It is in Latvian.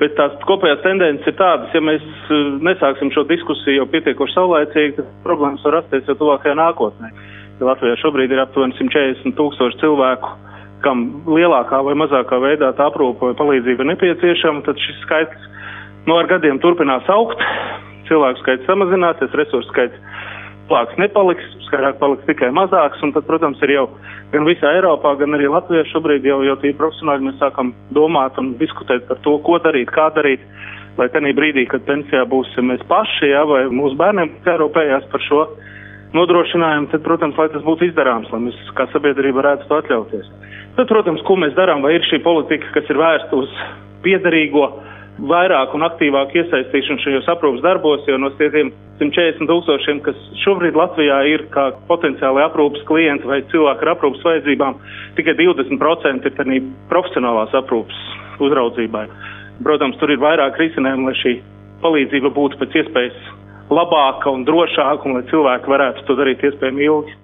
Bet tās kopējās tendences ir tādas, ja mēs nesāksim šo diskusiju jau pietiekoši saulēcīgi, tad problēmas var rasties jau tuvākajā nākotnē. Ja Latvijā šobrīd ir aptuveni 140,000 cilvēku, kam lielākā vai mazākā veidā tā aprūpe vai palīdzība ir nepieciešama, tad šis skaits ar gadiem turpinās augt, cilvēku skaits samazināsies, resursu skaits plāks nepaliks, skaidrāk paliks tikai mazāks, un tad, protams, ir jau gan visā Eiropā, gan arī Latvijā šobrīd jau tī profesionāli mēs sākam domāt un diskutēt par to, ko darīt, kā darīt, lai tenī brīdī, kad pensijā būsim mēs paši, vai mūsu bērniem jārūpējās par šo nodrošinājumu, tad, protams, lai tas būtu izdarāms, lai mēs kā sabiedrība varētu to atļauties. Tad, protams, ko mēs darām, vai ir šī politika, kas ir vērsta uz piederīgo, vairāk un aktīvāk iesaistīšanu šajos aprūpas darbos, jo no tiem 140,000, kas šobrīd Latvijā ir kā potenciāli aprūpas klienti vai cilvēki ar aprūpas vajadzībām, tikai 20% ir tādā profesionālās aprūpas uzraudzībai. Protams, tur ir vairāk risinājumu, lai šī palīdzība būtu pēc iespējas labāka un drošāka, un lai cilvēki varētu to darīt iespējami ilgi.